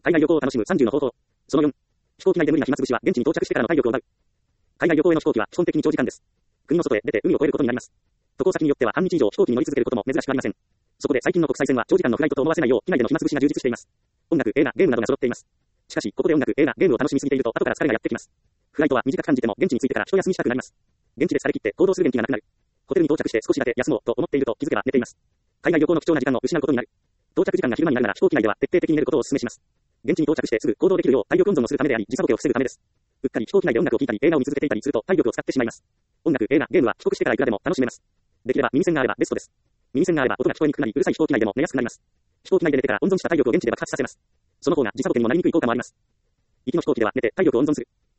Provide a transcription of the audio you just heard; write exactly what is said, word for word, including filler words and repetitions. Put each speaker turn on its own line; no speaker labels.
海外旅行を楽しむさんじゅうの方法。そのよん。飛行機内で無理な暇つぶしは現地に到着してからの体力を奪う。海外旅行への飛行機は基本的に長時間です。国の外へ出て海を越えることになります。渡航先によっては半日以上飛行機に乗り続けることも珍しくありません。そこで最近の国際線は長時間のフライトと思わせないよう機内での暇つぶしが充実しています。音楽、映画、ゲームなどが揃っています。しかし、ここで音楽、映画、ゲームを楽しみすぎていると後から疲れがやってきます。フライトは短く感じても現地に着いてから一休みしたくなります。現地で疲れ切って行動する元気がなくなる。ホテルに到着して少しだけ休もうと思っていると気づけば寝ています。海外旅行の貴重な時間を失うことになる。到着時間が昼間になるなら飛行機内では徹底的に寝ることをお勧めします。現地に到着してすぐ行動できるよう体力温存をするためであり時差ボケを防ぐためです。うっかり飛行機内で音楽を聴いたり映画を見続けていたりすると体力を使ってしまいます。音楽、映画、ゲームは帰国してからいくらでも楽しめます。できれば耳栓があればベストです。耳栓があれば音が聞こえにくくなりうるさい飛行機内でも寝やすくなります。飛行機内で寝てから温存した体力を現地で爆発させます。その方が時差ボケにもなりにくい効果もあります。行きの飛行機では寝て体力を温存する。